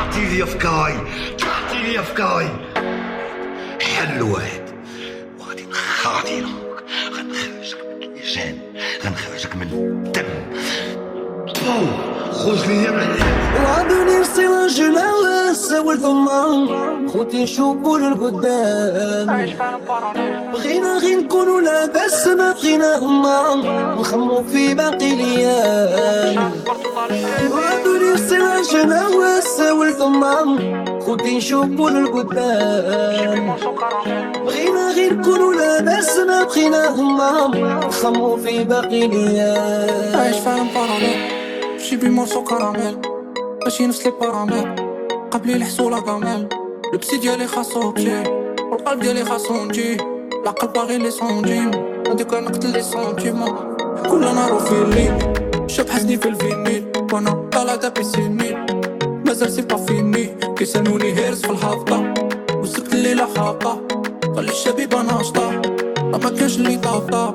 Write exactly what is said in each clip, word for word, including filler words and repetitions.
طلعتي لي افكاي طلعتي لي افكاي. حل واحد وغادي نخاطينك، غنخرجك من اللسان، غنخرجك من الدم. بو خرج ليا من وعدوني بصلاج الهواس والثمان خوتي نشوفو للقدام. بغينا غير نكونو لاباس ما بغينا هما نخمو في باقي الايام. وعدوني بصلاج الهواس والثمان خوتي نشوفو للقدام. بغينا غير نكونو لاباس ما بغينا هما نخمو في باقي الايام. عايش في عالم باراليل جيبي مورسو كراميل ماشي نفس لي باراميل. قبلي الحصولة كامل لبسي ديالي خاصو تجي والقلب ديالي خاصو نجي. العقل باغي لي سونتيم غادي كان نقتل لي سونتيمون. كل نهار في الليل شاب حسني في الفينيل وانا طالع دابي سنين مازال سي با فيني. كيسالوني هيرس في الهابطة وسكت الليلة خابطة. خلي الشبيبة ناشطة ما كانش اللي طابطة.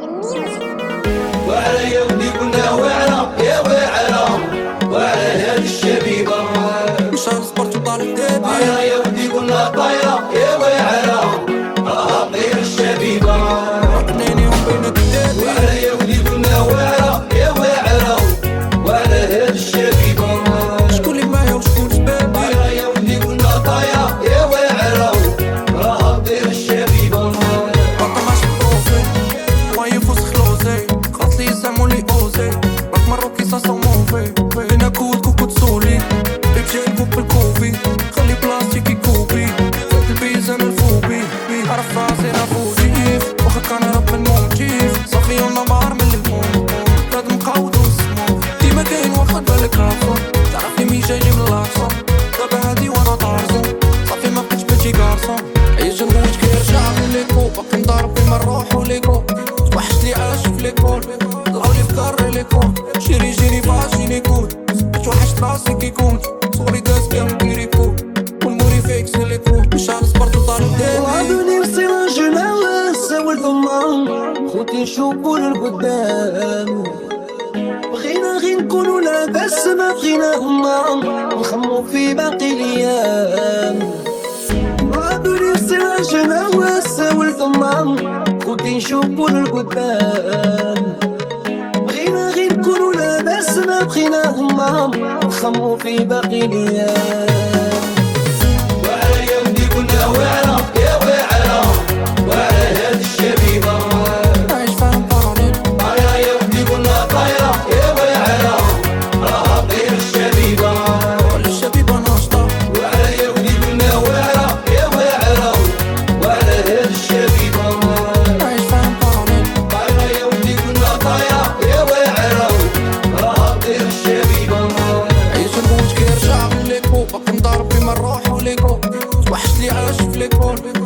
وعلى يا ودي كنا واعرة يا واعرة وعلى هاد الشبيبة مشان سبورت وطالب دابي. طايرة يا ودي كنا طايرة يا واعرة راها طير الشبيبة. ركنيني وبين الدابي. وعلى يا ودي كنا واعرة يا واعرة وعلى هاد الشبيبة. شكون اللي معايا وشكون شبابي. طايرة يا ودي كنا طايرة يا واعرة راها طير الشبيبة. باقا ماشي بروفي واي فوس خلوزي خاص لي يسمو لي اوزي. راك مروكي سا سون موفي بينا كود كوكو تسولي بيب جايبو بالكوفي خلي بلاستيك يكوبي فات البيز انا الفوبي. عرف راسي انا فوجيف واخا كان رب الموتيف صافي يونا بار من الموت راد مقاود وسمو ديما كاين واخد بالك راسو تعرفني مي جاي من لاصو. دابا هادي وانا طارزو صافي ما بقيتش بنتي كارسون. عيش نغوت كيرجع من ليكو باقي نضارب كيما نروحو ليكو. توحشتلي عاش في ليكول طلعولي في كاري ليكول. جيري جيري فاشيني كود توحشت راسي كيكون صوري داز كامل كيريكو والموري فيكس ليكو. مشان سبورت وطالب دابي. وعدوني بصلاج الهواس والثمان خوتي نشوفو للقدام. بغينا غير نكونو لاباس ما بغينا هما نخمو في باقي الايام. وعدوني بصلاج الهواس والثمان خوتي نشوفو للقدام. بغينا غير نكونو لاباس ما بغينا هما نخمو في باقي الايام. وعلى يا ودي كنا واعرة يا واعرة وعلى هاد الشبيبة. عايش في عالم باراليل طايرة يا ودي كنا طايرة يا واعرة راها طير الشبيبة. خلي الشبيبة ناشطة. وعلى يا ودي كنا واعرة يا واعرة وعلى هاد الشبيبة. عايش في عالم باراليل طايرة يا ودي كنا طايرة يا واعرة راها طير الشبيبة. عيش نغوت كيرجع من ليكو باقي نضارب كيما نروحو ليكو. توحشتلي عاش في ليكول